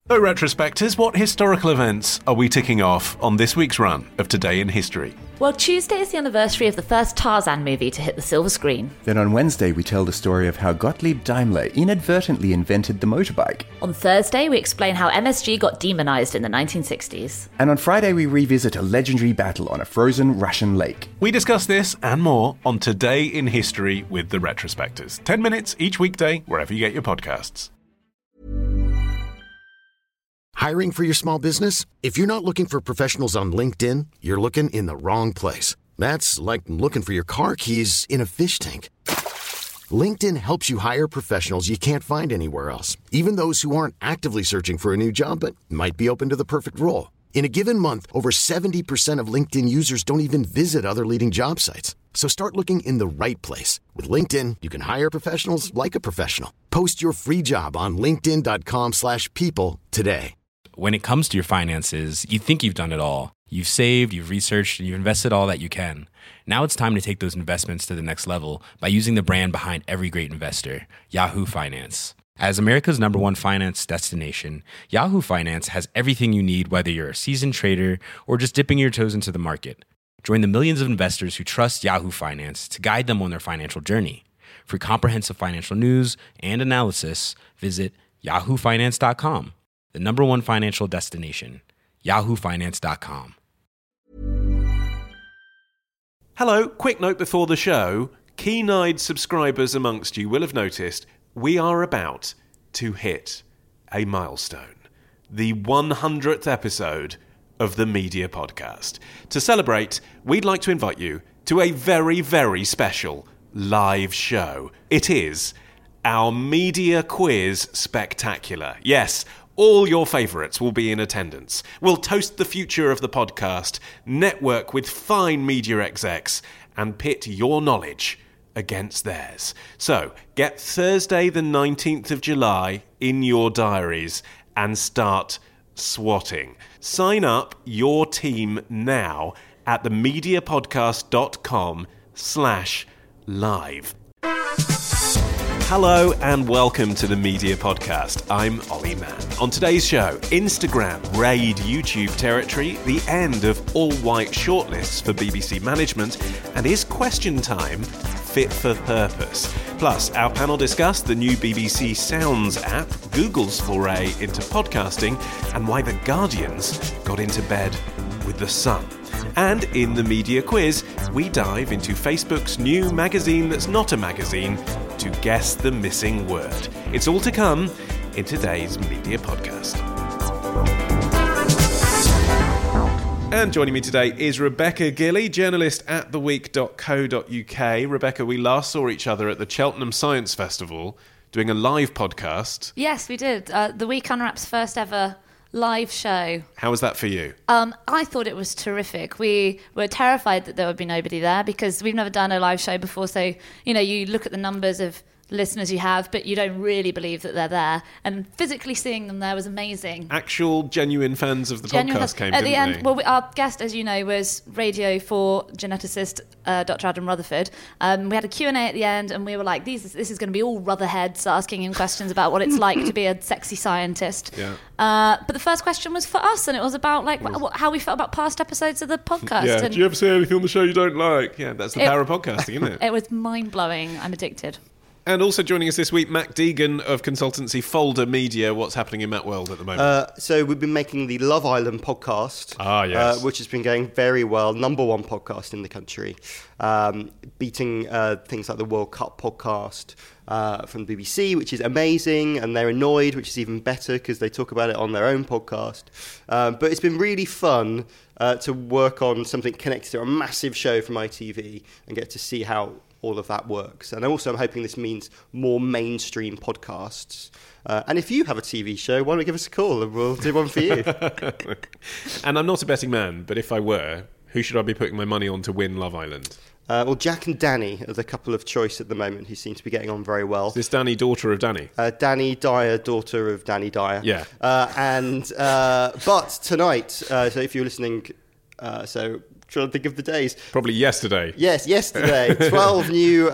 So, retrospectors, what historical events are we ticking off on this week's run of Today in History? Well, Tuesday is the anniversary of the first Tarzan movie to hit the silver screen. Then on Wednesday, we tell the story of how Gottlieb Daimler inadvertently invented the motorbike. On Thursday, we explain how MSG got demonized in the 1960s. And on Friday, we revisit a legendary battle on a frozen Russian lake. We discuss this and more on Today in History with the retrospectors. 10 minutes each weekday, wherever you get your podcasts. Hiring for your small business? If you're not looking for professionals on LinkedIn, you're looking in the wrong place. That's like looking for your car keys in a fish tank. LinkedIn helps you hire professionals you can't find anywhere else, even those who aren't actively searching for a new job but might be open to the perfect role. In a given month, over 70% of LinkedIn users don't even visit other leading job sites. So start looking in the right place. With LinkedIn, you can hire professionals like a professional. Post your free job on linkedin.com/people today. When it comes to your finances, you think you've done it all. You've saved, you've researched, and you've invested all that you can. Now it's time to take those investments to the next level by using the brand behind every great investor, Yahoo Finance. As America's #1 finance destination, Yahoo Finance has everything you need, whether you're a seasoned trader or just dipping your toes into the market. Join the millions of investors who trust Yahoo Finance to guide them on their financial journey. For comprehensive financial news and analysis, visit yahoofinance.com. The #1 financial destination, yahoofinance.com. Hello, quick note before the show. Keen-eyed subscribers amongst you will have noticed we are about to hit a milestone. The 100th episode of the Media Podcast. To celebrate, we'd like to invite you to a very, very special live show. It is our Media Quiz Spectacular. Yes, all your favourites will be in attendance. We'll toast the future of the podcast, network with fine media execs, and pit your knowledge against theirs. So, get Thursday the 19th of July in your diaries and start swatting. Sign up your team now at themediapodcast.com/live. Hello and welcome to the Media Podcast. I'm Ollie Mann. On today's show, Instagram raid YouTube territory, the end of all-white shortlists for BBC management, and is Question Time fit for purpose? Plus, our panel discussed the new BBC Sounds app, Google's foray into podcasting, and why the Guardians got into bed with the Sun. And in the Media Quiz, we dive into Facebook's new magazine that's not a magazine to guess the missing word. It's all to come in today's Media Podcast. And joining me today is Rebecca Gilley, journalist at theweek.co.uk. Rebecca, we last saw each other at the Cheltenham Science Festival doing a live podcast. Yes, we did. The Week Unwrap's first ever live show. How was that for you? I thought it was terrific. We were terrified that there would be nobody there because we've never done a live show before. So, you look at the numbers of listeners you have, but you don't really believe that they're there. And physically seeing them there was amazing. Actual, genuine fans of the podcast came, at the didn't end. they? Well, our guest, as you know, was Radio 4 geneticist Dr. Adam Rutherford. We had a Q&A at the end, and we were like, this is going to be all Rutherheads asking him questions about what it's like to be a sexy scientist. Yeah. But the first question was for us, and it was about how we felt about past episodes of the podcast. Yeah. And do you ever say anything on the show you don't like? Yeah, that's the power of podcasting, isn't it? It was mind-blowing. I'm addicted. And also joining us this week, Matt Deegan of consultancy Folder Media. What's happening in Matt World at the moment? So we've been making the Love Island podcast, yes. Which has been going very well. #1 podcast in the country, beating things like the World Cup podcast from the BBC, which is amazing, and They're Annoyed, which is even better because they talk about it on their own podcast. But it's been really fun to work on something connected to a massive show from ITV and get to see how all of that works. And also I'm hoping this means more mainstream podcasts. And if you have a TV show, why don't you give us a call and we'll do one for you. And I'm not a betting man, but if I were, who should I be putting my money on to win Love Island? Well, Jack and Danny are the couple of choice at the moment who seem to be getting on very well. Is this Danny, daughter of Danny? Danny Dyer, daughter of Danny Dyer. Yeah. But tonight, so if you're listening, trying to think of the days. Probably yesterday. Yes, yesterday. 12 new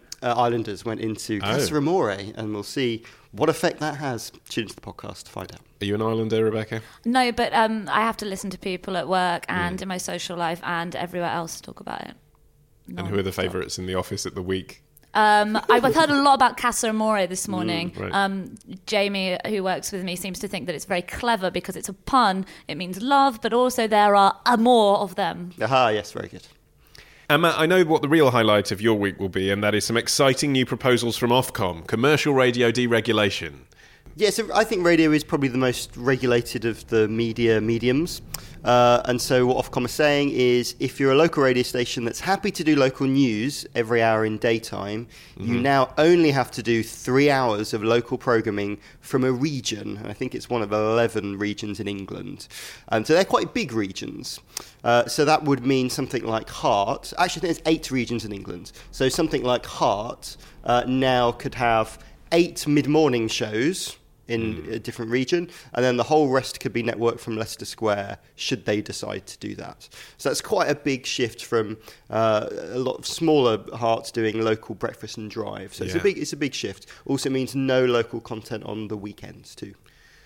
Islanders went into Casa Amore, and we'll see what effect that has. Tune into the podcast to find out. Are you an islander, Rebecca? No, but I have to listen to people at work and in my social life and everywhere else talk about it. And who are the favourites in the office at the week? I've heard a lot about Casa Amore this morning. Right. Jamie, who works with me, seems to think that it's very clever because it's a pun. It means love, but also there are more of them. Aha, yes, very good. And Matt, I know what the real highlight of your week will be, and that is some exciting new proposals from Ofcom, commercial radio deregulation. Yeah, so I think radio is probably the most regulated of the media mediums. And so what Ofcom is saying is if you're a local radio station that's happy to do local news every hour in daytime, you now only have to do 3 hours of local programming from a region. And I think it's one of 11 regions in England. And so they're quite big regions. So that would mean something like Heart. Actually, I think there's 8 regions in England. So something like Heart now could have 8 mid-morning shows in a different region, and then the whole rest could be networked from Leicester Square should they decide to do that. So that's quite a big shift from a lot of smaller Hearts doing local breakfast and drive. So it's a big shift. Also means no local content on the weekends too.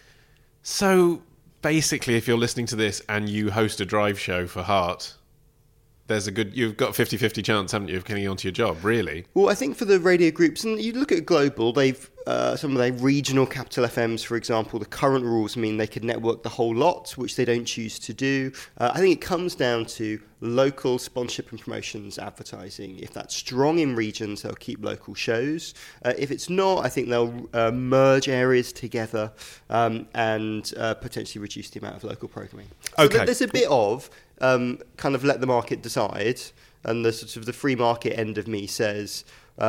So basically, if you're listening to this and you host a drive show for Heart, you've got a 50-50 chance, haven't you, of getting onto your job, really? Well, I think for the radio groups, and you look at Global, they've some of their regional capital FMs, for example, the current rules mean they could network the whole lot, which they don't choose to do. I think it comes down to local sponsorship and promotions advertising. If that's strong in regions, they'll keep local shows. If it's not, I think they'll merge areas together and potentially reduce the amount of local programming. Okay. So there's a bit of kind of let the market decide, and the sort of the free market end of me says,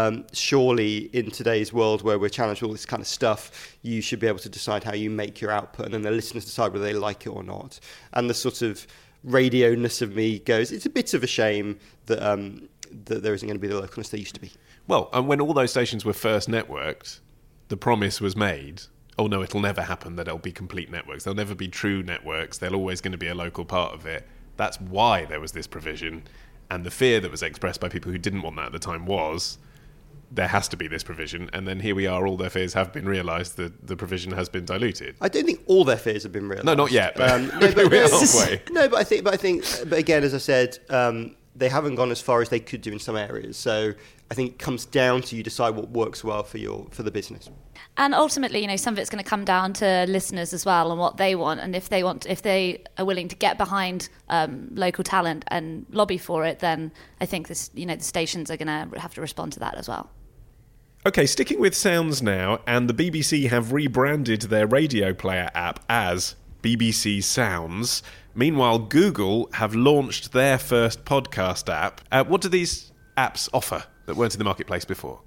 surely in today's world where we're challenged with all this kind of stuff, you should be able to decide how you make your output, and then the listeners decide whether they like it or not. And the sort of radio-ness of me goes, it's a bit of a shame that that there isn't going to be the localness there used to be. Well, and when all those stations were first networked, the promise was made, oh no, it'll never happen that it'll be complete networks. They'll never be true networks. They're always going to be a local part of it. That's why there was this provision. And the fear that was expressed by people who didn't want that at the time was there has to be this provision. And then here we are, all their fears have been realised, the provision has been diluted. I don't think all their fears have been realised. No, not yet. But we're halfway. No, but I think, again, as I said, they haven't gone as far as they could do in some areas. So I think it comes down to you decide what works well for the business. And ultimately, some of it's going to come down to listeners as well and what they want. And if they are willing to get behind local talent and lobby for it, then I think the stations are going to have to respond to that as well. Okay, sticking with sounds now, and the BBC have rebranded their radio player app as BBC Sounds. Meanwhile, Google have launched their first podcast app. What do these apps offer that weren't in the marketplace before?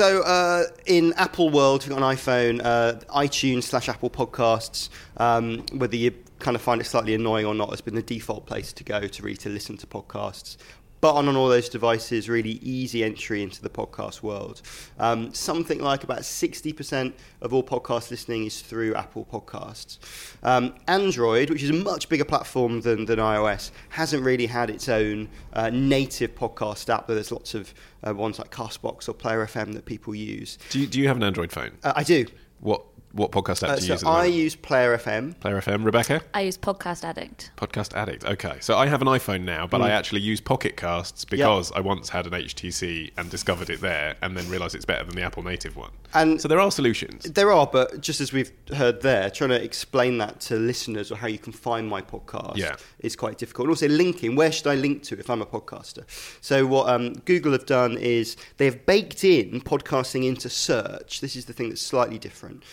So in Apple world, if you've got an iPhone, iTunes/Apple Podcasts, whether you kind of find it slightly annoying or not, has been the default place to go to listen to podcasts. But on all those devices, really easy entry into the podcast world. Something like about 60% of all podcast listening is through Apple Podcasts. Android, which is a much bigger platform than iOS, hasn't really had its own native podcast app. There's lots of ones like Castbox or Player FM that people use. Do you have an Android phone? I do. What podcast app do you use at the I moment? use Player FM. Player FM. Rebecca? I use Podcast Addict. Podcast Addict. Okay. So I have an iPhone now, but I actually use Pocket Casts because I once had an HTC and discovered it there and then realised it's better than the Apple native one. And so there are solutions. There are, but just as we've heard there, trying to explain that to listeners or how you can find my podcast is quite difficult. And also linking, where should I link to if I'm a podcaster? So what Google have done is they have baked in podcasting into search. This is the thing that's slightly different.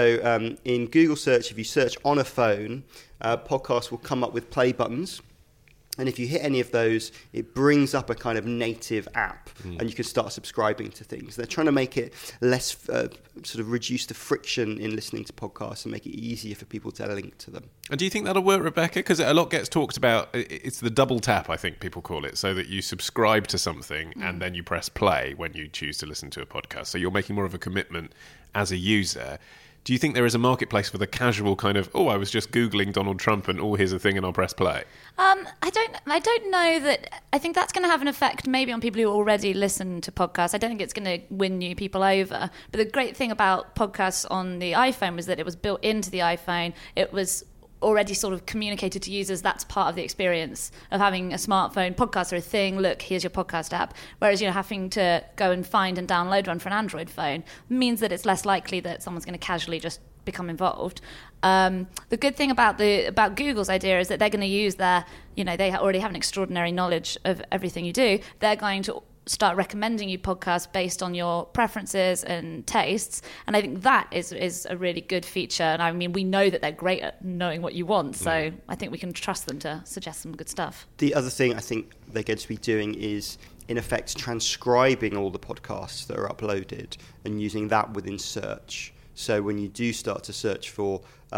So in Google search, if you search on a phone, podcasts will come up with play buttons. And if you hit any of those, it brings up a kind of native app and you can start subscribing to things. They're trying to make it less, sort of reduce the friction in listening to podcasts and make it easier for people to link to them. And do you think that'll work, Rebecca? Because a lot gets talked about, it's the double tap, I think people call it, so that you subscribe to something and then you press play when you choose to listen to a podcast. So you're making more of a commitment as a user. Do you think there is a marketplace for the casual kind of, I was just Googling Donald Trump and here's a thing and I'll press play? I don't know that. I think that's going to have an effect maybe on people who already listen to podcasts. I don't think it's going to win new people over. But the great thing about podcasts on the iPhone was that it was built into the iPhone. It was already sort of communicated to users. That's part of the experience of having a smartphone. Podcasts are a thing. Look, here's your podcast app. Whereas, having to go and find and download one for an Android phone means that it's less likely that someone's going to casually just become involved. The good thing about Google's idea is that they're going to use they already have an extraordinary knowledge of everything you do. They're going to start recommending you podcasts based on your preferences and tastes, and I think that is a really good feature. And I mean, we know that they're great at knowing what you want, so I think we can trust them to suggest some good stuff. The other thing I think they're going to be doing is, in effect, transcribing all the podcasts that are uploaded and using that within search. So when you do start to search for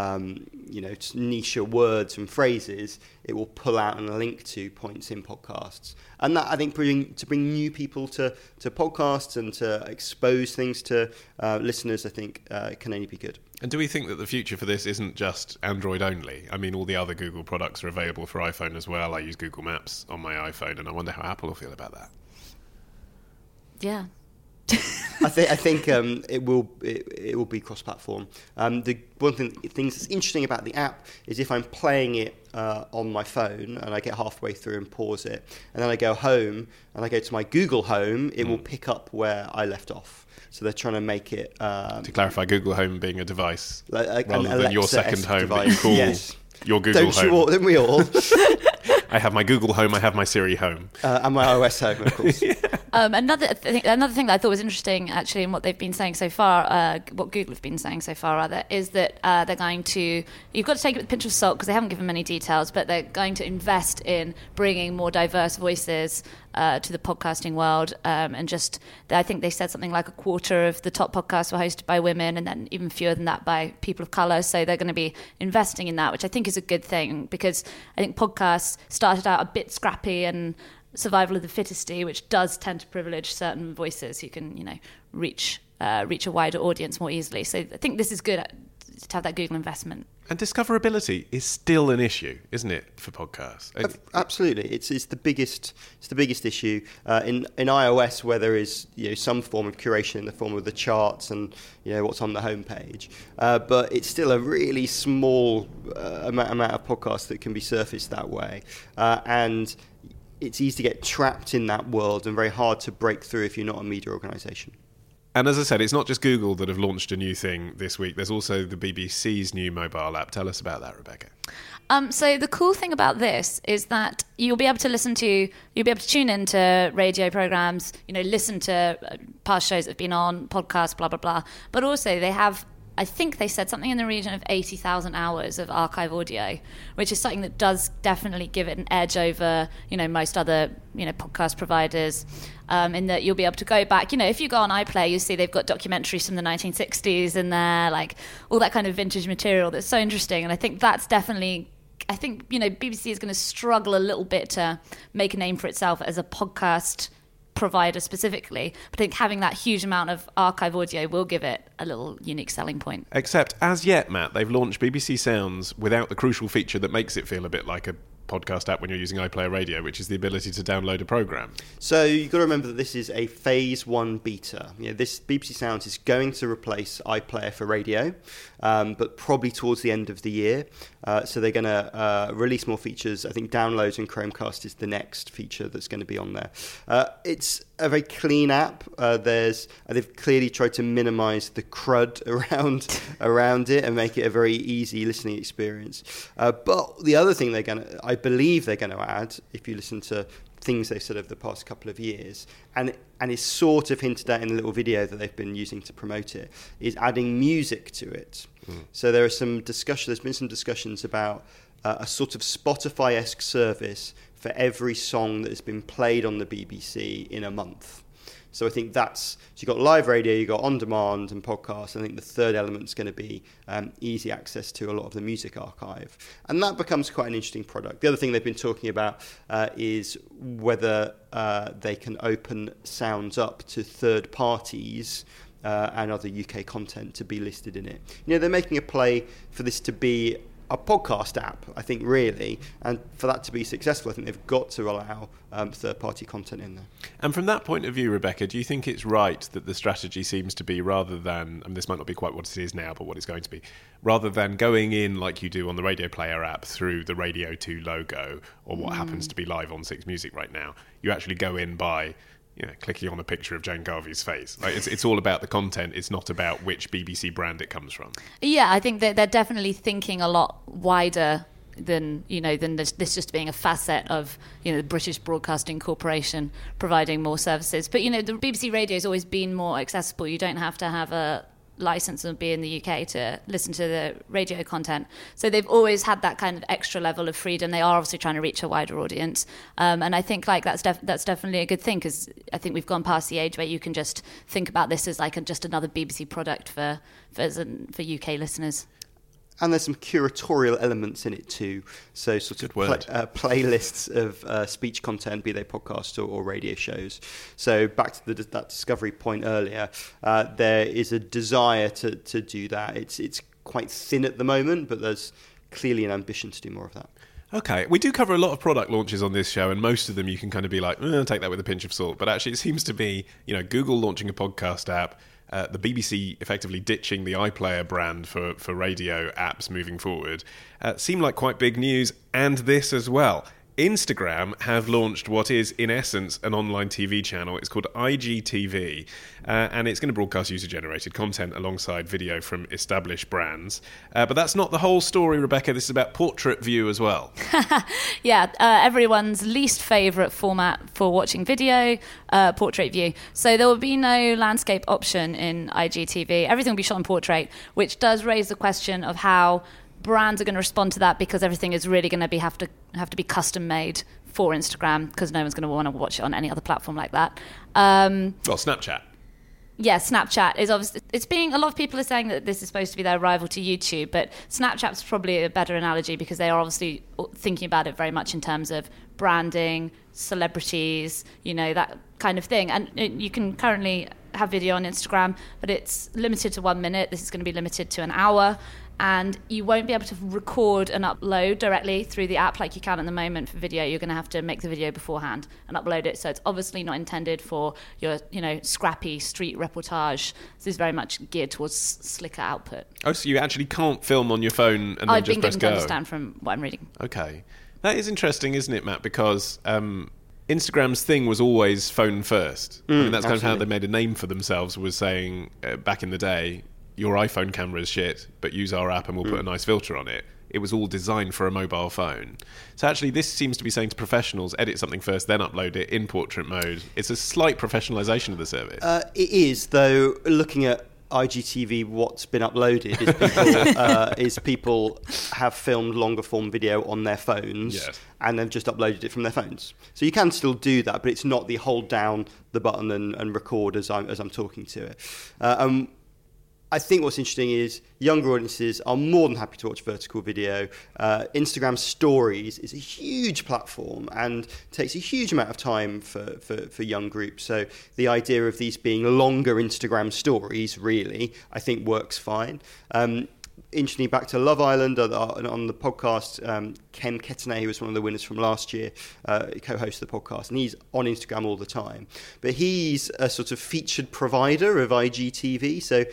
niche words and phrases, it will pull out and link to points in podcasts. And that, I think, to bring new people to podcasts and to expose things to listeners, I think can only be good. And do we think that the future for this isn't just Android only? I mean, all the other Google products are available for iPhone as well. I use Google Maps on my iPhone, and I wonder how Apple will feel about that. Yeah. I think it will be cross-platform. The one thing that's interesting about the app is if I'm playing it on my phone and I get halfway through and pause it, and then I go home and I go to my Google Home, it will pick up where I left off. So they're trying to make it... to clarify, Google Home being a device rather than Alexa your second home device. that you call yes. your Google Home. Don't we all? I have my Google Home, I have my Siri Home. And my iOS Home, of course. Another thing that I thought was interesting, actually, in what they've been saying so far, what Google have been saying so far, rather, is that they're going to... You've got to take it with a pinch of salt because they haven't given many details, but they're going to invest in bringing more diverse voices to the podcasting world. And just, I think they said something like a quarter of the top podcasts were hosted by women, and then even fewer than that by people of colour. So they're going to be investing in that, which I think is a good thing, because I think podcasts started out a bit scrappy and survival of the fittesty, which does tend to privilege certain voices who can, reach a wider audience more easily. So I think this is good to have that Google investment. And discoverability is still an issue, isn't it, for podcasts? Absolutely, it's the biggest issue in iOS, where there is some form of curation in the form of the charts and what's on the homepage, but it's still a really small amount of podcasts that can be surfaced that way, and it's easy to get trapped in that world and very hard to break through if you're not a media organisation. And as I said, it's not just Google that have launched a new thing this week. There's also the BBC's new mobile app. Tell us about that, Rebecca. So the cool thing about this is that you'll be able to tune into radio programs, listen to past shows that have been on, podcasts, blah, blah, blah. But also they have, I think they said something in the region of 80,000 hours of archive audio, which is something that does definitely give it an edge over, most other, podcast providers, in that you'll be able to go back. If you go on iPlayer, you see they've got documentaries from the 1960s in there, like all that kind of vintage material that's so interesting. And I think that's definitely... I think, BBC is going to struggle a little bit to make a name for itself as a podcast provider specifically, but I think having that huge amount of archive audio will give it a little unique selling point. Except, as yet, Matt, they've launched BBC Sounds without the crucial feature that makes it feel a bit like a podcast app when you're using iPlayer Radio, which is the ability to download a program. So you've got to remember that this is a phase 1 beta. This BBC Sounds is going to replace iPlayer for radio, but probably towards the end of the year. So they're going to release more features. I think downloads and Chromecast is the next feature that's going to be on there. It's a very clean app. They've clearly tried to minimise the crud around it and make it a very easy listening experience. But the other thing I believe they're going to add, if you listen to things they've said over the past couple of years, and it's sort of hinted at in a little video that they've been using to promote it, is adding music to it. So there's been some discussions about a sort of Spotify-esque service for every song that has been played on the BBC in a month. So I think so you've got live radio, you've got on-demand and podcasts. I think the third element is going to be easy access to a lot of the music archive. And that becomes quite an interesting product. The other thing they've been talking about is whether they can open sounds up to third parties and other UK content to be listed in it. They're making a play for this to be a podcast app, I think, really, and for that to be successful, I think they've got to allow third-party content in there. And from that point of view, Rebecca, do you think it's right that the strategy seems to be, rather than, and this might not be quite what it is now, but what it's going to be, rather than going in like you do on the Radio Player app through the Radio 2 logo, or what happens to be live on Six Music right now, you actually go in by clicking on a picture of Jane Garvey's face. Like it's all about the content. It's not about which BBC brand it comes from. Yeah, I think that they're definitely thinking a lot wider than this just being a facet of the British Broadcasting Corporation providing more services. But the BBC Radio has always been more accessible. You don't have to have a license and be in the UK to listen to the radio content. So they've always had that kind of extra level of freedom. They are obviously trying to reach a wider audience. And I think that's definitely a good thing, because I think we've gone past the age where you can just think about this as like just another BBC product for UK listeners. And there's some curatorial elements in it too. So sort of playlists of speech content, be they podcasts or radio shows. So back to that discovery point earlier, there is a desire to do that. It's quite thin at the moment, but there's clearly an ambition to do more of that. Okay, we do cover a lot of product launches on this show, and most of them you can kind of be like, take that with a pinch of salt. But actually it seems to be, Google launching a podcast app, the BBC effectively ditching the iPlayer brand for radio apps moving forward, seem like quite big news, and this as well. Instagram have launched what is, in essence, an online TV channel. It's called IGTV, and it's going to broadcast user-generated content alongside video from established brands. But that's not the whole story, Rebecca. This is about Portrait View as well. Yeah, everyone's least favourite format for watching video, Portrait View. So there will be no landscape option in IGTV. Everything will be shot in portrait, which does raise the question of how brands are going to respond to that, because everything is really going to have to be custom made for Instagram, because no one's going to want to watch it on any other platform like that. Well, Snapchat. Yeah, Snapchat is obviously, a lot of people are saying that this is supposed to be their rival to YouTube, but Snapchat's probably a better analogy, because they are obviously thinking about it very much in terms of branding, celebrities, that kind of thing. And you can currently have video on Instagram, but it's limited to 1 minute. This is going to be limited to an hour. And you won't be able to record and upload directly through the app like you can at the moment for video. You're going to have to make the video beforehand and upload it. So it's obviously not intended for your, scrappy street reportage. This is very much geared towards slicker output. Oh, so you actually can't film on your phone and then just press go? I've been given to understand from what I'm reading. Okay. That is interesting, isn't it, Matt? Because Instagram's thing was always phone first. That's absolutely kind of how they made a name for themselves, was saying back in the day, your iPhone camera is shit, but use our app and we'll put a nice filter on it. It was all designed for a mobile phone. So actually, this seems to be saying to professionals, edit something first, then upload it in portrait mode. It's a slight professionalisation of the service. It is, though, looking at IGTV, what's been uploaded is people have filmed longer form video on their phones, yes, and they've just uploaded it from their phones. So you can still do that, but it's not the hold down the button and record as I'm talking to it. I think what's interesting is younger audiences are more than happy to watch vertical video. Instagram Stories is a huge platform and takes a huge amount of time for young groups. So the idea of these being longer Instagram stories, really, I think works fine. Interestingly, back to Love Island, on the podcast, Ken Kettenay, who was one of the winners from last year, co-hosts the podcast, and he's on Instagram all the time. But he's a sort of featured provider of IGTV, so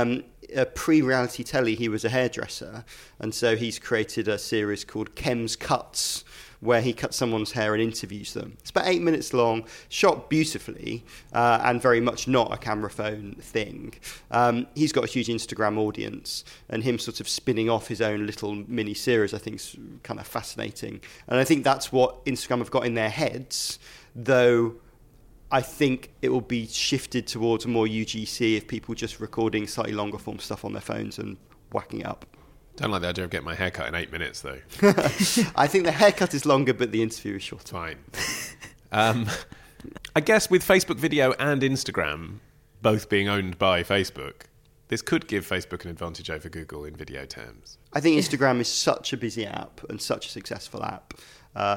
pre-reality telly, he was a hairdresser, and so he's created a series called Kem's Cuts, where he cuts someone's hair and interviews them. It's about 8 minutes long, shot beautifully, and very much not a camera phone thing. He's got a huge Instagram audience, and him sort of spinning off his own little mini-series I think is kind of fascinating. And I think that's what Instagram have got in their heads, though I think it will be shifted towards more UGC if people just recording slightly longer form stuff on their phones and whacking it up. Don't like the idea of getting my haircut in 8 minutes, though. I think the haircut is longer, but the interview is shorter. Fine. I guess with Facebook Video and Instagram both being owned by Facebook, this could give Facebook an advantage over Google in video terms. I think Instagram is such a busy app and such a successful app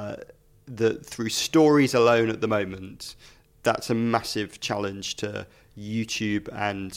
that through stories alone at the moment, that's a massive challenge to YouTube and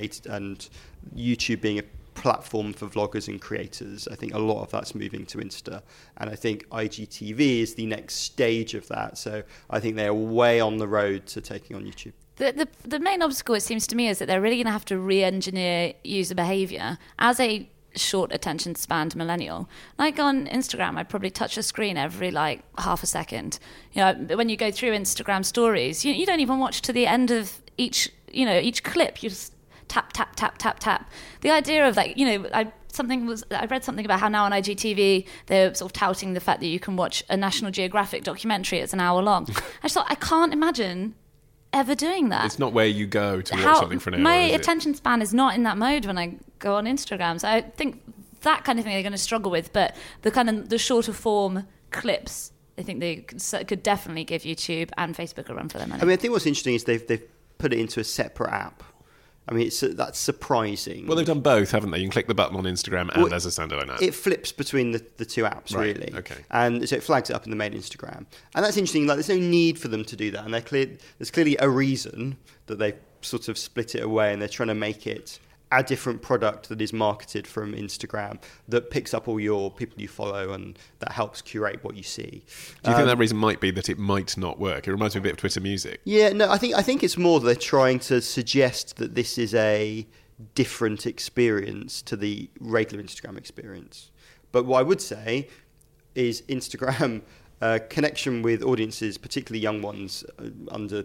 YouTube being a platform for vloggers and creators. I think a lot of that's moving to Insta, and I think IGTV is the next stage of that. So I think they are way on the road to taking on YouTube. The main obstacle, it seems to me, is that they're really going to have to re-engineer user behaviour. As a short attention span millennial, like on Instagram, I'd probably touch a screen every like half a second. You know, when you go through Instagram stories, you don't even watch to the end of each clip. You just tap, tap, tap, tap, tap. The idea of like, I read something about how now on IGTV they're sort of touting the fact that you can watch a National Geographic documentary. It's an hour long. I just thought, I can't imagine ever doing that. It's not where you go to watch something for an hour. My attention span is not in that mode when I go on Instagram. So I think that kind of thing they're going to struggle with. But the shorter form clips, I think they could definitely give YouTube and Facebook a run for their money. I mean, I think what's interesting is they've put it into a separate app. I mean, that's surprising. Well, they've done both, haven't they? You can click the button on Instagram and as a standalone app. It flips between the two apps, right, really. Okay. And so it flags it up in the main Instagram. And that's interesting. Like, there's no need for them to do that. And there's clearly a reason that they've sort of split it away, and they're trying to make it a different product that is marketed from Instagram that picks up all your people you follow and that helps curate what you see. Do you think that reason might be that it might not work? It reminds me a bit of Twitter Music. Yeah, no, I think it's more that they're trying to suggest that this is a different experience to the regular Instagram experience. But what I would say is Instagram connection with audiences, particularly young ones under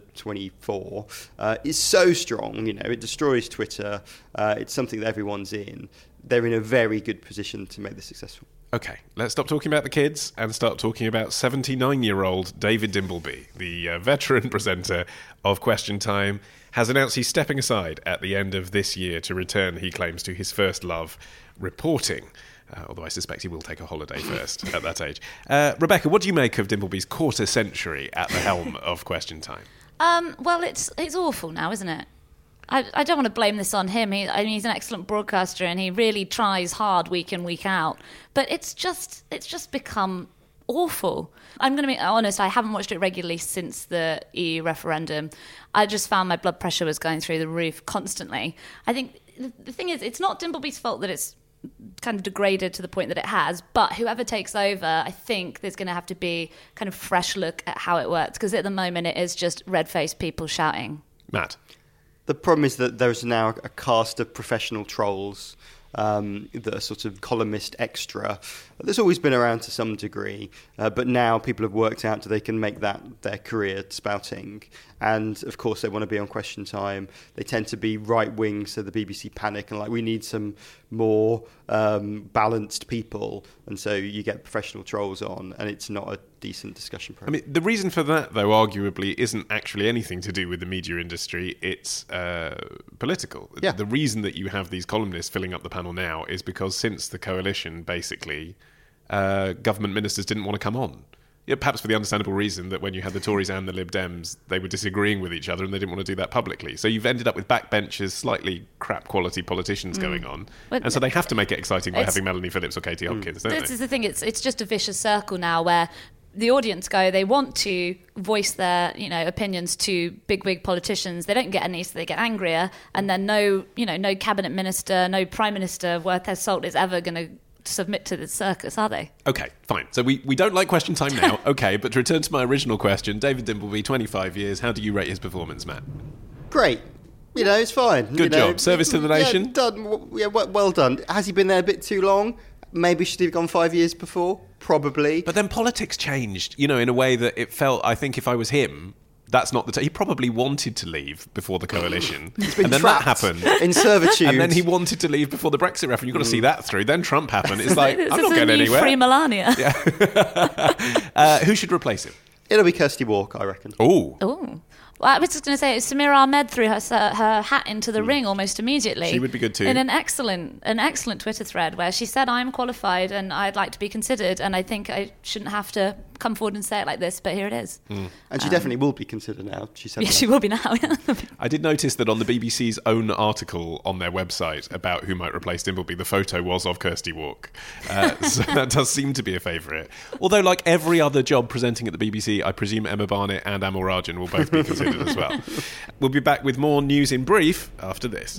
24, is so strong. It destroys Twitter. It's something that everyone's in. They're in a very good position to make this successful. Okay, let's stop talking about the kids and start talking about 79-year-old David Dimbleby, the veteran presenter of Question Time, has announced he's stepping aside at the end of this year to return, he claims, to his first love, reporting. Although I suspect he will take a holiday first at that age. Rebecca, what do you make of Dimbleby's quarter century at the helm of Question Time? Well, it's awful now, isn't it? I don't want to blame this on him. He's an excellent broadcaster and he really tries hard week in, week out. But it's just become awful. I'm going to be honest, I haven't watched it regularly since the EU referendum. I just found my blood pressure was going through the roof constantly. I think the thing is, it's not Dimbleby's fault that it's kind of degraded to the point that it has, but whoever takes over, I think there's going to have to be kind of fresh look at how it works, because at the moment it is just red-faced people shouting. Matt? The problem is that there's now a cast of professional trolls that are sort of columnist extra. There's always been around to some degree, but now people have worked out that they can make that their career spouting. And, of course, they want to be on Question Time. They tend to be right-wing, so the BBC panic and we need some more balanced people. And so you get professional trolls on, and it's not a decent discussion program. I mean, the reason for that, though, arguably, isn't actually anything to do with the media industry. It's political. Yeah. The reason that you have these columnists filling up the panel now is because since the coalition, basically, government ministers didn't want to come on. Yeah, perhaps for the understandable reason that when you had the Tories and the Lib Dems, they were disagreeing with each other and they didn't want to do that publicly. So you've ended up with backbenchers, slightly crap quality politicians going on. And so they have to make it exciting by having Melanie Phillips or Katie Hopkins, don't they? This is the thing, it's just a vicious circle now where the audience they want to voice their, opinions to big politicians. They don't get any, so they get angrier. And then no cabinet minister, no prime minister worth their salt is ever going to submit to this circus, are they? Okay, fine. So we don't like Question Time now. Okay, but to return to my original question, David Dimbleby, 25 years. How do you rate his performance, Matt? Great. It's fine. Good job. Service to the nation? Yeah, done. Yeah, well done. Has he been there a bit too long? Maybe should he have gone 5 years before? Probably. But then politics changed, in a way that it felt, I think if I was him, that's not the he probably wanted to leave before the coalition. He's been and then that happened. In servitude. And then he wanted to leave before the Brexit referendum. You've got to see that through. Then Trump happened. It's like, I'm not going anywhere. Free Melania. Yeah. Who should replace him? It'll be Kirsty Walker, I reckon. Oh. Well, I was just going to say, Samira Ahmed threw her hat into the ring almost immediately. She would be good too. In an excellent Twitter thread where she said, I'm qualified and I'd like to be considered, and I think I shouldn't have to come forward and say it like this, but here it is. And she definitely will be considered now. She said Yeah, that. she will be now. I did notice that on the BBC's own article on their website about who might replace Dimbleby, the photo was of Kirsty Walk. So that does seem to be a favourite. Although, like every other job presenting at the BBC, I presume Emma Barnett and Amal Rajan will both be considered as well. We'll be back with more news in brief after this.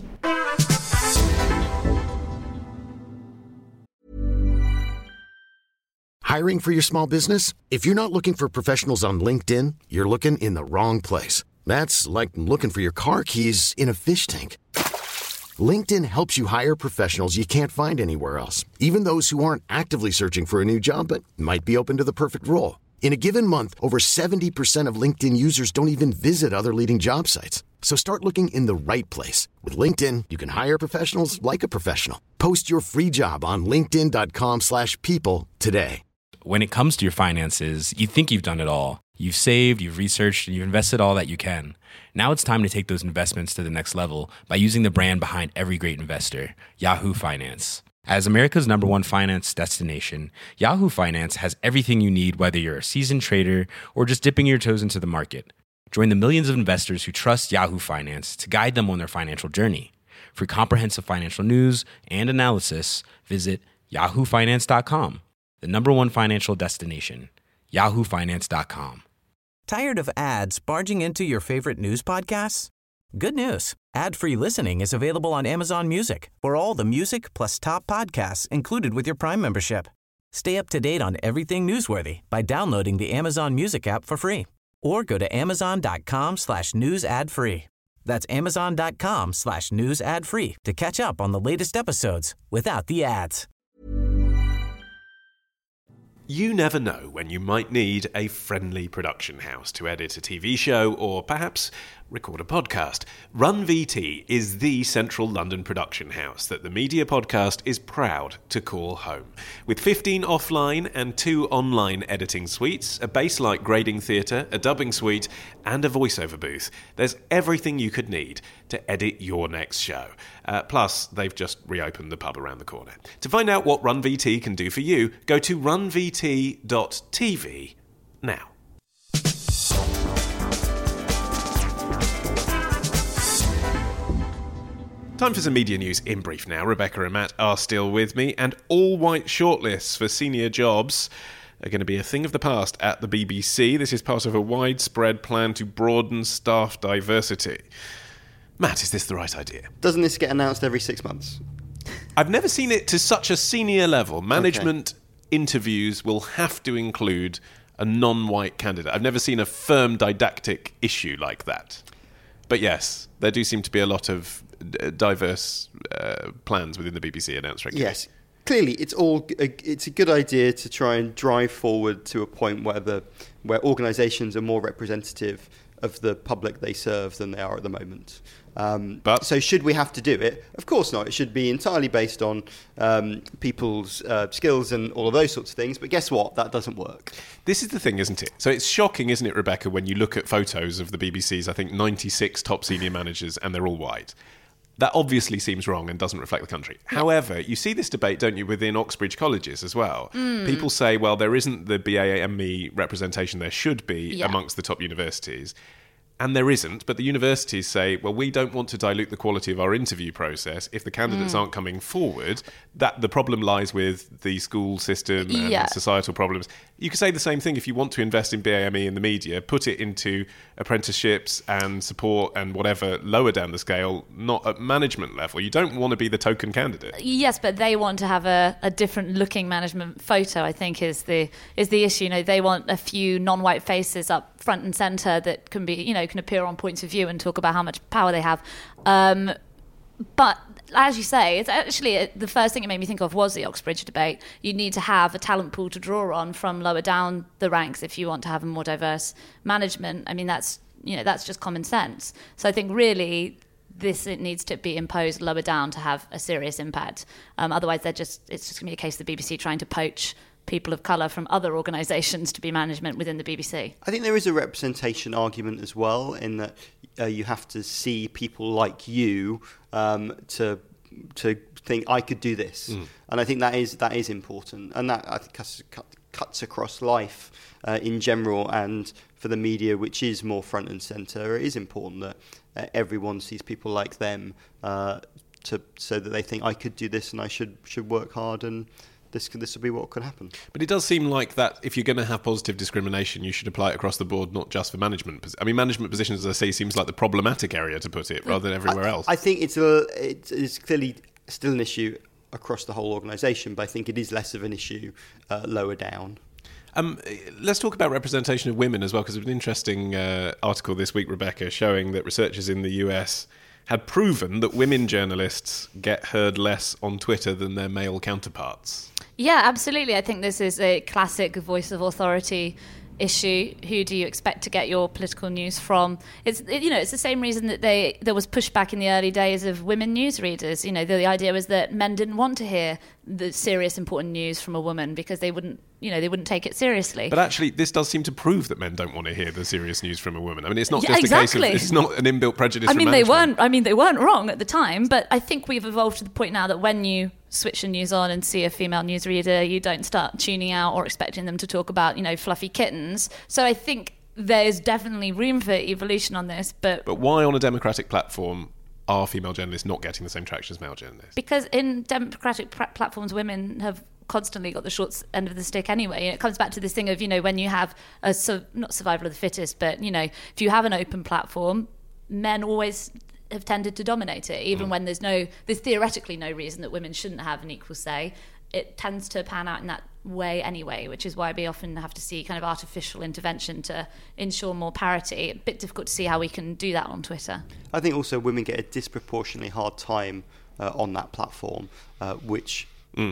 Hiring for your small business? If you're not looking for professionals on LinkedIn, you're looking in the wrong place. That's like looking for your car keys in a fish tank. LinkedIn helps you hire professionals you can't find anywhere else, even those who aren't actively searching for a new job but might be open to the perfect role. In a given month, over 70% of LinkedIn users don't even visit other leading job sites. So start looking in the right place. With LinkedIn, you can hire professionals like a professional. Post your free job on linkedin.com/people today. When it comes to your finances, you think you've done it all. You've saved, you've researched, and you've invested all that you can. Now it's time to take those investments to the next level by using the brand behind every great investor, Yahoo Finance. As America's #1 finance destination, Yahoo Finance has everything you need, whether you're a seasoned trader or just dipping your toes into the market. Join the millions of investors who trust Yahoo Finance to guide them on their financial journey. For comprehensive financial news and analysis, visit yahoofinance.com, the #1 financial destination, yahoofinance.com. Tired of ads barging into your favorite news podcasts? Good news. Ad-free listening is available on Amazon Music for all the music plus top podcasts included with your Prime membership. Stay up to date on everything newsworthy by downloading the Amazon Music app for free or go to amazon.com/news ad free. That's amazon.com/news ad free to catch up on the latest episodes without the ads. You never know when you might need a friendly production house to edit a TV show or perhaps record a podcast. Run VT is the central London production house that the Media Podcast is proud to call home. With 15 offline and 2 online editing suites, a bass-like grading theatre, a dubbing suite, and a voiceover booth, there's everything you could need to edit your next show. Plus, they've just reopened the pub around the corner. To find out what Run VT can do for you, go to runvt.tv now. Time for some media news in brief now. Rebecca and Matt are still with me, and all-white shortlists for senior jobs are going to be a thing of the past at the BBC. This is part of a widespread plan to broaden staff diversity. Matt, is this the right idea? Doesn't this get announced every 6 months? I've never seen it to such a senior level. Management interviews will have to include a non-white candidate. I've never seen a firm didactic issue like that. But yes, there do seem to be a lot of diverse plans within the BBC announced regularly. Yes. Clearly, it's a good idea to try and drive forward to a point where organisations are more representative of the public they serve than they are at the moment. So should we have to do it? Of course not. It should be entirely based on people's skills and all of those sorts of things. But guess what? That doesn't work. This is the thing, isn't it? So it's shocking, isn't it, Rebecca, when you look at photos of the BBC's, I think, 96 top senior managers, and they're all white. That obviously seems wrong and doesn't reflect the country. However, you see this debate, don't you, within Oxbridge colleges as well. People say, well, there isn't the BAME representation there should be amongst the top universities. And there isn't, but the universities say, well, we don't want to dilute the quality of our interview process. If the candidates aren't coming forward, that the problem lies with the school system and societal problems. You could say the same thing if you want to invest in BAME in the media, put it into apprenticeships and support and whatever lower down the scale, not at management level. You don't want to be the token candidate. Yes, but they want to have a different looking management photo, I think, is the issue. You know, they want a few non-white faces up front and centre that can be, can appear on Points of View and talk about how much power they have. But as you say, it's actually the first thing it made me think of was the Oxbridge debate. You need to have a talent pool to draw on from lower down the ranks if you want to have a more diverse management. I mean, that's just common sense. So I think really it needs to be imposed lower down to have a serious impact. Otherwise, it's just going to be a case of the BBC trying to poach people of colour from other organisations to be management within the BBC. I think there is a representation argument as well in that you have to see people like you to think I could do this, and I think that is important, and that I think cuts across life in general, and for the media, which is more front and centre, it is important that everyone sees people like them, so that they think I could do this and I should work hard, and this will be what could happen. But it does seem like that if you're going to have positive discrimination, you should apply it across the board, not just for management. I mean, management positions, as I say, seems like the problematic area to put it, rather than everywhere else. I think it's clearly still an issue across the whole organisation, but I think it is less of an issue lower down. Let's talk about representation of women as well, because there's an interesting article this week, Rebecca, showing that researchers in the US had proven that women journalists get heard less on Twitter than their male counterparts. Yeah, absolutely. I think this is a classic voice of authority issue. Who do you expect to get your political news from? It's the same reason that there was pushback in the early days of women newsreaders. The idea was that men didn't want to hear the serious, important news from a woman because they wouldn't take it seriously. But actually, this does seem to prove that men don't want to hear the serious news from a woman. I mean, it's not just a case of, it's not an inbuilt prejudice. They weren't wrong at the time, but I think we've evolved to the point now that when you switch the news on and see a female newsreader, you don't start tuning out or expecting them to talk about, fluffy kittens. So I think there's definitely room for evolution on this. But why on a democratic platform are female journalists not getting the same traction as male journalists? Because in democratic platforms, women have constantly got the short end of the stick anyway. And it comes back to this thing of, when you have not survival of the fittest, but, if you have an open platform, men always have tended to dominate it, even when there's theoretically no reason that women shouldn't have an equal say. It tends to pan out in that way anyway, which is why we often have to see kind of artificial intervention to ensure more parity. A bit difficult to see how we can do that on Twitter. I think also women get a disproportionately hard time on that platform, which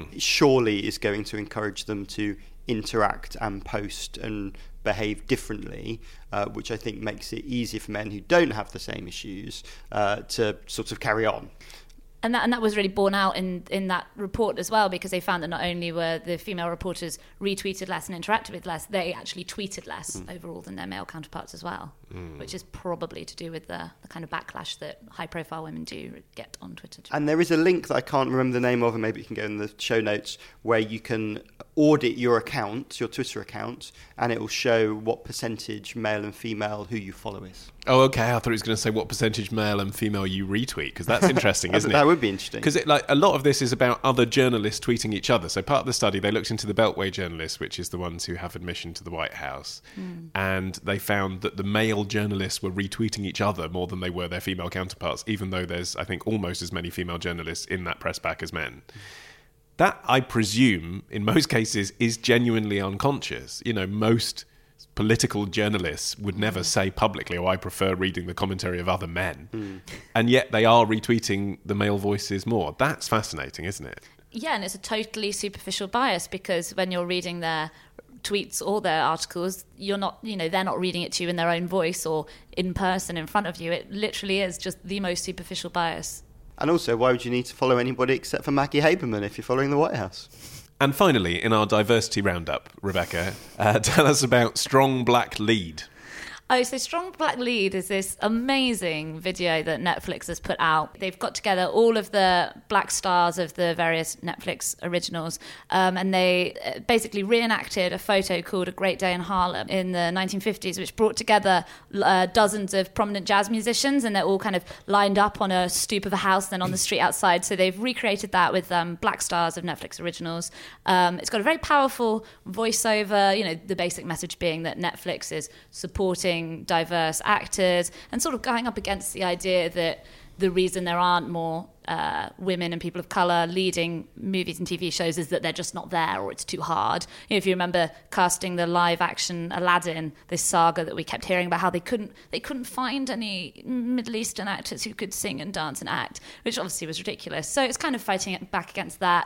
surely is going to encourage them to interact and post and behave differently, which I think makes it easier for men who don't have the same issues to sort of carry on. And that was really borne out in that report as well, because they found that not only were the female reporters retweeted less and interacted with less, they actually tweeted less overall than their male counterparts as well, which is probably to do with the kind of backlash that high-profile women do get on Twitter. And there is a link that I can't remember the name of, and maybe you can go in the show notes, where you can audit your account, your Twitter account, and it will show what percentage male and female who you follow is. Oh, okay. I thought it was going to say what percentage male and female you retweet, because that's interesting, isn't it? That would be interesting. Because a lot of this is about other journalists tweeting each other. So part of the study, they looked into the Beltway journalists, which is the ones who have admission to the White House, and they found that the male journalists were retweeting each other more than they were their female counterparts, even though there's, I think, almost as many female journalists in that press pack as men. That, I presume, in most cases, is genuinely unconscious. Most political journalists would never say publicly, I prefer reading the commentary of other men. And yet they are retweeting the male voices more. That's fascinating, isn't it? Yeah, and it's a totally superficial bias, because when you're reading their tweets or their articles, you're not, they're not reading it to you in their own voice or in person in front of you. It literally is just the most superficial bias. And also, why would you need to follow anybody except for Maggie Haberman if you're following the White House? And finally, in our diversity roundup, Rebecca, tell us about Strong Black Lead. Oh, so Strong Black Lead is this amazing video that Netflix has put out. They've got together all of the black stars of the various Netflix originals, and they basically reenacted a photo called A Great Day in Harlem in the 1950s, which brought together dozens of prominent jazz musicians, and they're all kind of lined up on a stoop of a house, then on the street outside. So they've recreated that with black stars of Netflix originals. It's got a very powerful voiceover, the basic message being that Netflix is supporting diverse actors and sort of going up against the idea that the reason there aren't more women and people of colour leading movies and TV shows is that they're just not there, or it's too hard. If you remember casting the live-action Aladdin, this saga that we kept hearing about, how they couldn't find any Middle Eastern actors who could sing and dance and act, which obviously was ridiculous. So it's kind of fighting back against that.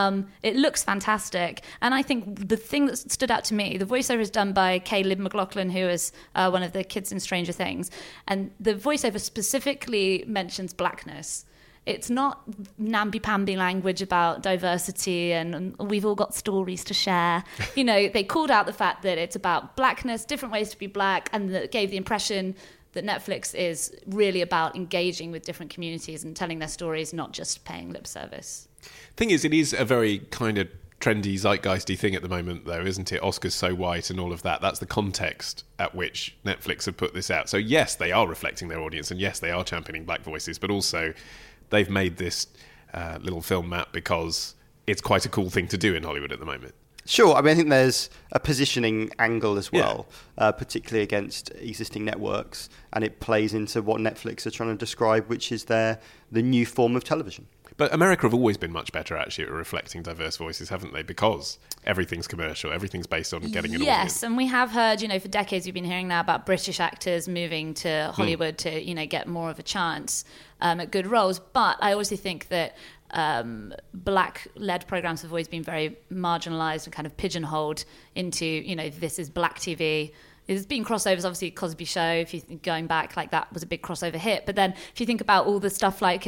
It looks fantastic, and I think the thing that stood out to me, the voiceover is done by Caleb McLaughlin, who is one of the kids in Stranger Things, and the voiceover specifically mentions blackness. It's not namby-pamby language about diversity and we've all got stories to share. They called out the fact that it's about blackness, different ways to be black, and that gave the impression that Netflix is really about engaging with different communities and telling their stories, not just paying lip service. Thing is, it is a very kind of trendy, zeitgeisty thing at the moment, though, isn't it? Oscars so white and all of that. That's the context at which Netflix have put this out. So yes, they are reflecting their audience, and yes, they are championing black voices, but also they've made this little film map because it's quite a cool thing to do in Hollywood at the moment. Sure. I mean, I think there's a positioning angle as well, particularly against existing networks, and it plays into what Netflix are trying to describe, which is the new form of television. But America have always been much better, actually, at reflecting diverse voices, haven't they? Because everything's commercial, everything's based on getting an audience. Yes, and we have heard, for decades we've been hearing now about British actors moving to Hollywood to, get more of a chance at good roles. But I also think that black-led programs have always been very marginalised and kind of pigeonholed into, this is black TV. There's been crossovers, obviously, Cosby Show, if you're going back, like that was a big crossover hit. But then if you think about all the stuff like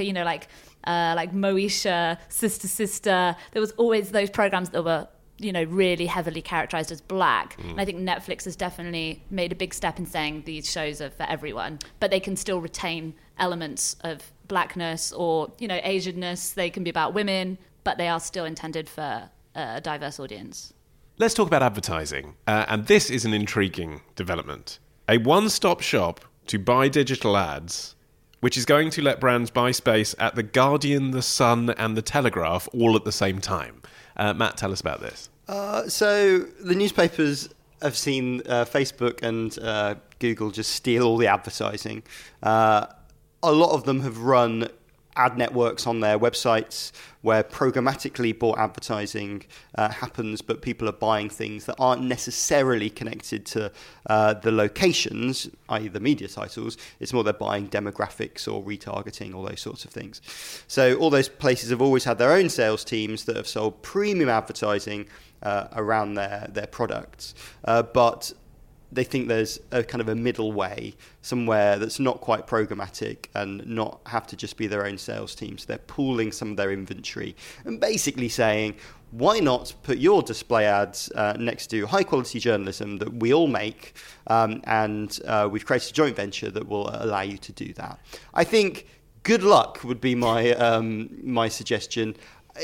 Moesha, Sister, there was always those programs that were, really heavily characterised as black. And I think Netflix has definitely made a big step in saying these shows are for everyone, but they can still retain elements of blackness or, Asianness. They can be about women, but they are still intended for a diverse audience. Let's talk about advertising. And this is an intriguing development. A one-stop shop to buy digital ads, which is going to let brands buy space at The Guardian, The Sun, and The Telegraph all at the same time. Matt, tell us about this. So the newspapers have seen Facebook and Google just steal all the advertising. A lot of them have run ad networks on their websites where programmatically bought advertising happens, but people are buying things that aren't necessarily connected to the locations, i.e. the media titles. It's more they're buying demographics or retargeting, all those sorts of things. So all those places have always had their own sales teams that have sold premium advertising around their products. But they think there's a kind of a middle way, somewhere that's not quite programmatic and not have to just be their own sales team. So they're pooling some of their inventory and basically saying, why not put your display ads next to high quality journalism that we all make, and we've created a joint venture that will allow you to do that. I think good luck would be my my suggestion.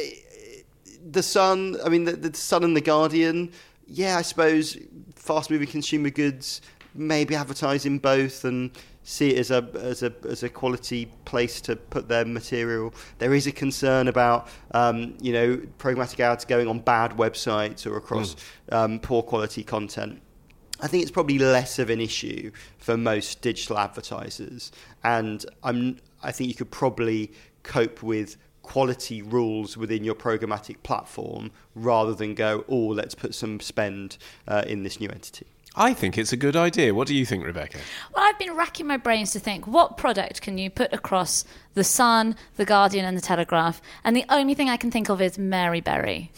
The Sun, the Sun and The Guardian, yeah, I suppose fast-moving consumer goods, maybe advertising both and see it as a quality place to put their material. There is a concern about programmatic ads going on bad websites or across poor quality content. I think it's probably less of an issue for most digital advertisers, and I think you could probably cope with quality rules within your programmatic platform rather than go, let's put some spend in this new entity. I think it's a good idea. What do you think, Rebecca? Well, I've been racking my brains to think, what product can you put across The Sun, The Guardian and The Telegraph? And the only thing I can think of is Mary Berry.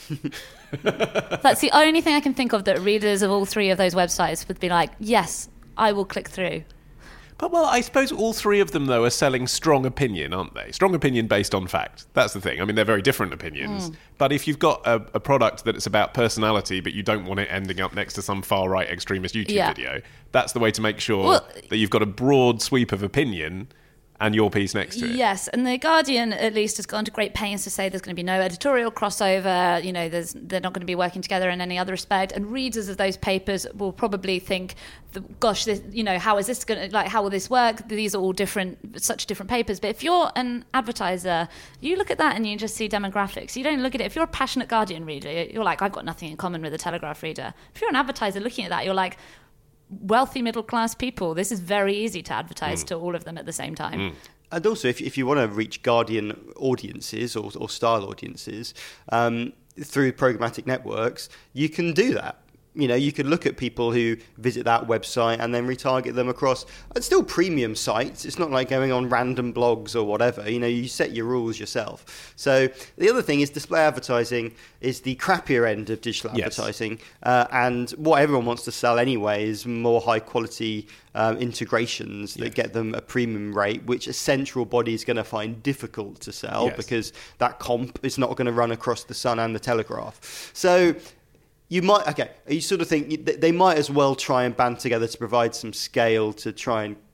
That's the only thing I can think of that readers of all three of those websites would be like, yes, I will click through. But, well, I suppose all three of them, though, are selling strong opinion, aren't they? Strong opinion based on fact. That's the thing. They're very different opinions. But if you've got a product that it's about personality, but you don't want it ending up next to some far-right extremist YouTube video, that's the way to make sure that you've got a broad sweep of opinion and your piece next to it. Yes, and The Guardian at least has gone to great pains to say there's going to be no editorial crossover, they're not going to be working together in any other respect, and readers of those papers will probably think, gosh, how is this going to, how will this work? These are all such different papers. But if you're an advertiser, you look at that and you just see demographics. You don't look at it, if you're a passionate Guardian reader, you're like, I've got nothing in common with a Telegraph reader. If you're an advertiser looking at that, you're like, wealthy middle class people, this is very easy to advertise to all of them at the same time. And also, if you want to reach Guardian audiences or style audiences through programmatic networks, you can do that. You could look at people who visit that website and then retarget them across. It's still premium sites. It's not like going on random blogs or whatever. You set your rules yourself. So the other thing is display advertising is the crappier end of digital advertising. And what everyone wants to sell anyway is more high quality integrations that get them a premium rate, which a central body is going to find difficult to sell because that comp is not going to run across the Sun and the Telegraph. So you sort of think they might as well try and band together to provide some scale to try and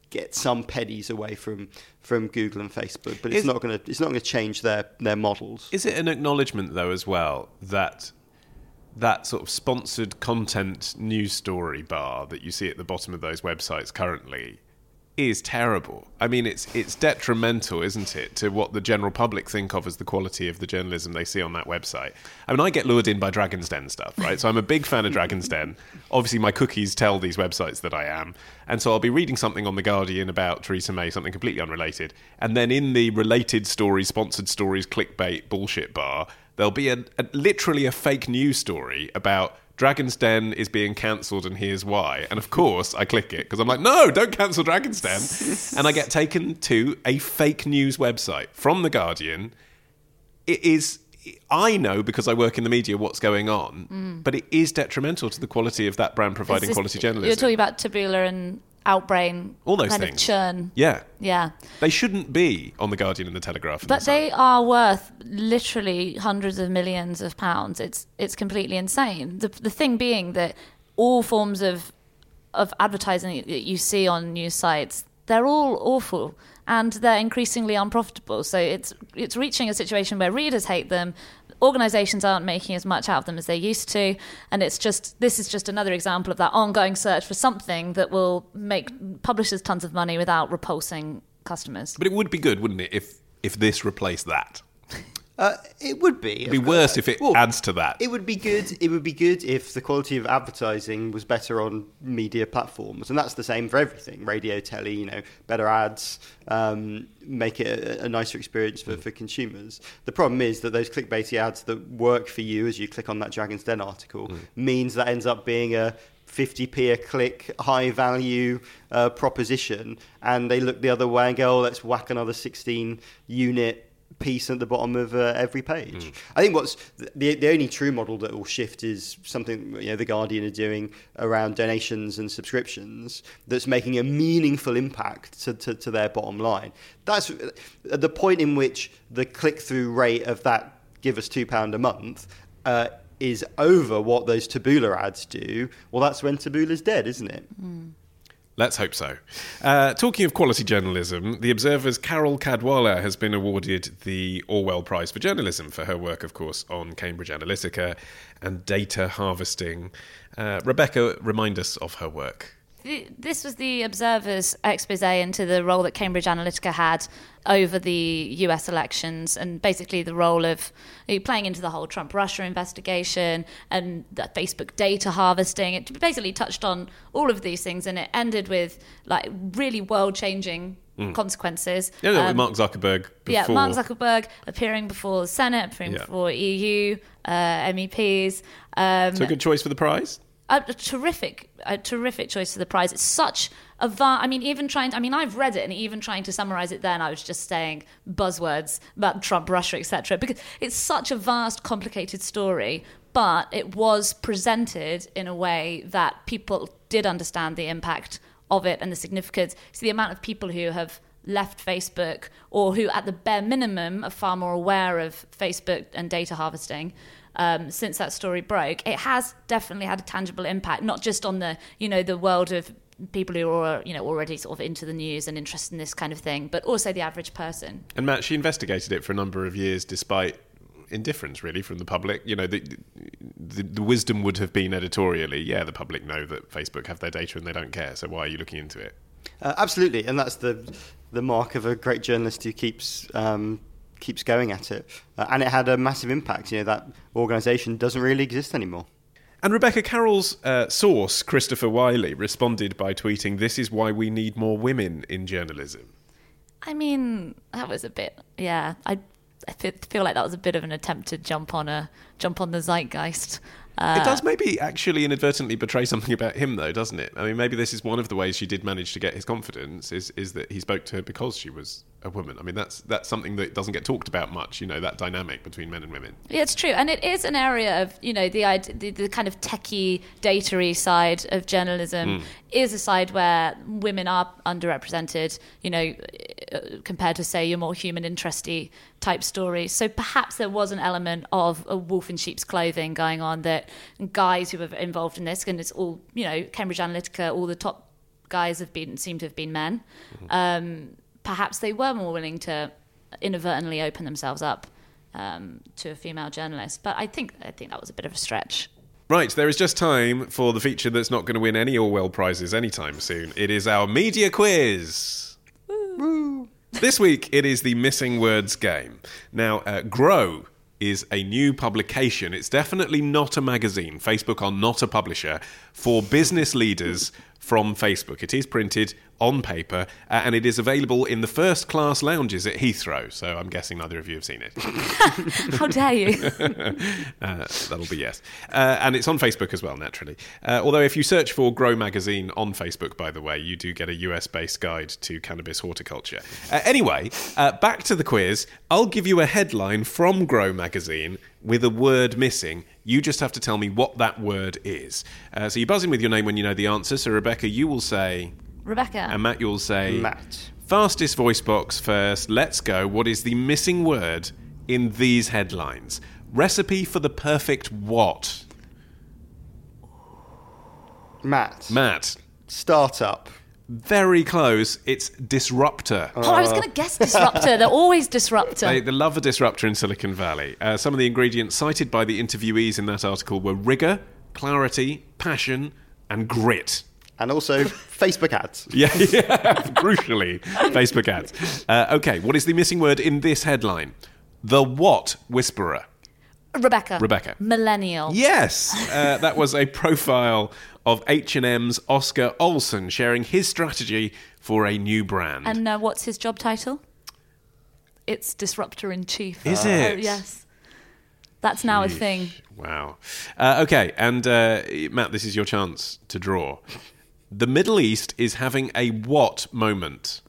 get some pennies away from Google and Facebook, but it's not going to change their models. Is it an acknowledgement though as well that sort of sponsored content news story bar that you see at the bottom of those websites currently is terrible? I mean, it's detrimental, isn't it, to what the general public think of as the quality of the journalism they see on that website. I mean, I get lured in by Dragon's Den stuff, right? So I'm a big fan of Dragon's Den. Obviously, my cookies tell these websites that I am. And so I'll be reading something on The Guardian about Theresa May, something completely unrelated. And then in the related stories, sponsored stories, clickbait, bullshit bar, there'll be literally a fake news story about Dragon's Den is being cancelled and here's why. And of course, I click it because I'm like, no, don't cancel Dragon's Den. And I get taken to a fake news website from The Guardian. It is, I know because I work in the media what's going on, but it is detrimental to the quality of that brand providing quality journalism. You're talking about Taboola and Outbrain, all those kind things. Of churn. Yeah. They shouldn't be on The Guardian and The Telegraph. But they are worth literally hundreds of millions of pounds. It's completely insane. The thing being that all forms of advertising that you see on news sites, they're all awful and they're increasingly unprofitable. So it's reaching a situation where readers hate them, organisations aren't making as much out of them as they used to, and this is just another example of that ongoing search for something that will make publishers tons of money without repulsing customers. But it would be good, wouldn't it, if this replaced that? It would be. It'd be worse if it adds to that. It would be good. It would be good if the quality of advertising was better on media platforms, and that's the same for everything: radio, telly. Better ads, make it a nicer experience for consumers. The problem is that those clickbaity ads that work for you as you click on that Dragon's Den article means that ends up being a 50p a click, high value proposition, and they look the other way and go, "Oh, let's whack another 16 unit." Piece at the bottom of every page. I think what's the only true model that will shift is something The Guardian are doing around donations and subscriptions that's making a meaningful impact to their bottom line. That's at the point in which the click-through rate of that give us £2 a month is over what those Taboola ads do. Well, that's when Taboola's dead, isn't it? Let's hope so. Talking of quality journalism, The Observer's Carol Cadwalla has been awarded the Orwell Prize for Journalism for her work, of course, on Cambridge Analytica and data harvesting. Rebecca, remind us of her work. This was The Observer's expose into the role that Cambridge Analytica had over the US elections, and basically the role of playing into the whole Trump-Russia investigation and the Facebook data harvesting. It basically touched on all of these things, and it ended with really world-changing consequences. With Mark Zuckerberg before. Yeah, Mark Zuckerberg appearing before the Senate, appearing before EU MEPs. So a good choice for the prize? A terrific choice for the prize. It's such a I've read it, and even trying to summarize it then, I was just saying buzzwords about Trump, Russia, etc. Because it's such a vast, complicated story, but it was presented in a way that people did understand the impact of it and the significance. So the amount of people who have left Facebook, or who at the bare minimum are far more aware of Facebook and data harvesting, since that story broke, it has definitely had a tangible impact, not just on the world of people who are already sort of into the news and interested in this kind of thing, but also the average person. And Matt, she investigated it for a number of years despite indifference really from the public. The wisdom would have been editorially, the public know that Facebook have their data and they don't care, so why are you looking into it? Absolutely, and that's the mark of a great journalist who keeps going at it. And it had a massive impact. That organisation doesn't really exist anymore. And Rebecca, Carol's source, Christopher Wiley, responded by tweeting, "This is why we need more women in journalism." I mean, that was a bit, I feel like that was a bit of an attempt to jump on the zeitgeist. It does maybe actually inadvertently betray something about him, though, doesn't it? I mean, maybe this is one of the ways she did manage to get his confidence, is that he spoke to her because she was a woman. I mean, that's something that doesn't get talked about much, that dynamic between men and women. Yeah, it's true. And it is an area of, the kind of techie, data-y side of journalism is a side where women are underrepresented, compared to, say, your more human interest-y type stories. So perhaps there was an element of a wolf in sheep's clothing going on, that guys who were involved in this, and it's all, Cambridge Analytica, all the top guys seem to have been men. Perhaps they were more willing to inadvertently open themselves up to a female journalist. But I think that was a bit of a stretch. Right, there is just time for the feature that's not going to win any Orwell prizes anytime soon. It is our media quiz. Woo. This week, it is the Missing Words game. Now, Grow is a new publication. It's definitely not a magazine. Facebook are not a publisher for business leaders from Facebook. It is printed on paper, and it is available in the first-class lounges at Heathrow. So I'm guessing neither of you have seen it. How dare you? That'll be yes. And it's on Facebook as well, naturally. Although if you search for Grow Magazine on Facebook, by the way, you do get a US-based guide to cannabis horticulture. Anyway, back to the quiz. I'll give you a headline from Grow Magazine with a word missing. You just have to tell me what that word is. So you buzz in with your name when you know the answer. So Rebecca, you will say... Rebecca. And Matt, you'll say... Matt. Fastest voice box first. Let's go. What is the missing word in these headlines? Recipe for the perfect what? Matt. Startup. Very close. It's disruptor. Oh, I was going to guess disruptor. They're always disruptor. They love a disruptor in Silicon Valley. Some of the ingredients cited by the interviewees in that article were rigor, clarity, passion, and grit. And also Facebook ads. Yeah, crucially, Facebook ads. Okay, what is the missing word in this headline? The what whisperer? Rebecca. Millennial. Yes, that was a profile of H&M's Oscar Olsen sharing his strategy for a new brand. And what's his job title? It's Disruptor in Chief. Is it? Yes. That's now a thing. Wow. Okay, and Matt, this is your chance to draw. The Middle East is having a what moment?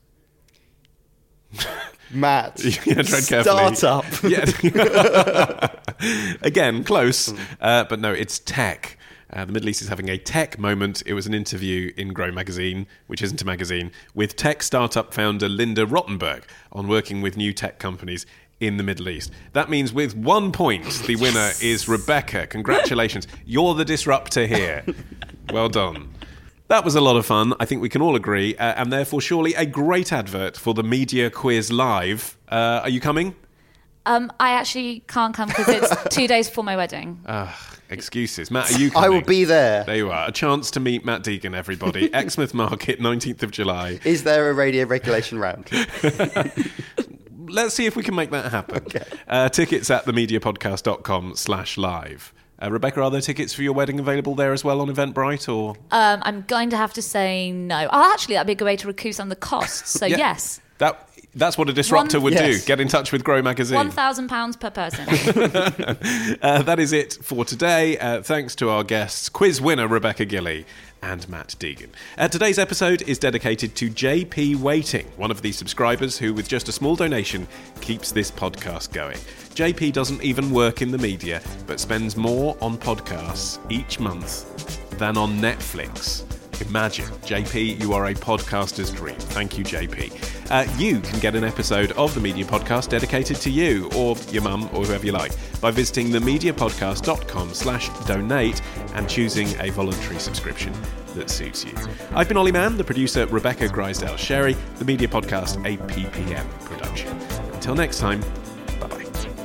Matt. Yeah, tread carefully. Startup. Yeah. Again, close. But no, it's tech. The Middle East is having a tech moment. It was an interview in Grow Magazine, which isn't a magazine, with tech startup founder Linda Rottenberg on working with new tech companies in the Middle East. That means with 1 point, the winner is Rebecca. Congratulations. You're the disruptor here. Well done. That was a lot of fun, I think we can all agree, and therefore surely a great advert for the Media Quiz Live. Are you coming? I actually can't come because it's 2 days before my wedding. Excuses. Matt, are you coming? I will be there. There you are. A chance to meet Matt Deegan, everybody. Exmouth Market, 19th of July. Is there a radio regulation round? Let's see if we can make that happen. Okay. Tickets at themediapodcast.com/live. Rebecca, are there tickets for your wedding available there as well on Eventbrite? Or I'm going to have to say no. Oh, actually, that'd be a good way to recoup some of the costs. So yes. That's what a disruptor would do. Get in touch with Grow Magazine. £1,000 per person. That is it for today. Thanks to our guests, quiz winner Rebecca Gilley and Matt Deegan. Today's episode is dedicated to JP Waiting, one of the subscribers who, with just a small donation, keeps this podcast going. JP doesn't even work in the media, but spends more on podcasts each month than on Netflix. Imagine, JP, you are a podcaster's dream. Thank you, JP. You can get an episode of the Media Podcast dedicated to you or your mum or whoever you like by visiting themediapodcast.com/donate and choosing a voluntary subscription that suits you. I've been Ollie Mann, the producer Rebecca Grisdale-Sherry, the Media Podcast, a PPM production. Until next time, bye-bye.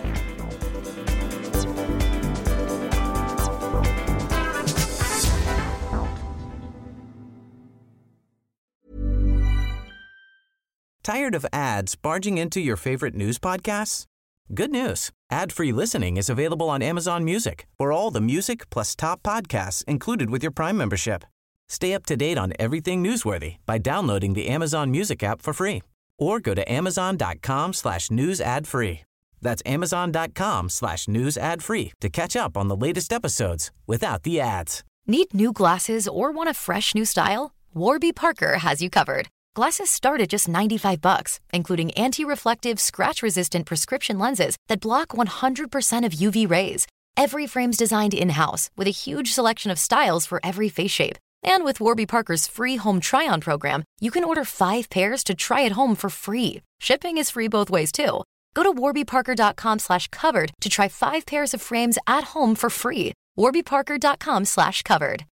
Tired of ads barging into your favorite news podcasts? Good news. Ad-free listening is available on Amazon Music for all the music plus top podcasts included with your Prime membership. Stay up to date on everything newsworthy by downloading the Amazon Music app for free or go to amazon.com/news ad free. That's amazon.com/news ad free to catch up on the latest episodes without the ads. Need new glasses or want a fresh new style? Warby Parker has you covered. Glasses start at just $95, including anti-reflective, scratch-resistant prescription lenses that block 100% of UV rays. Every frame's designed in-house with a huge selection of styles for every face shape. And with Warby Parker's free home try-on program, you can order 5 pairs to try at home for free. Shipping is free both ways, too. Go to warbyparker.com/covered to try 5 pairs of frames at home for free. warbyparker.com/covered.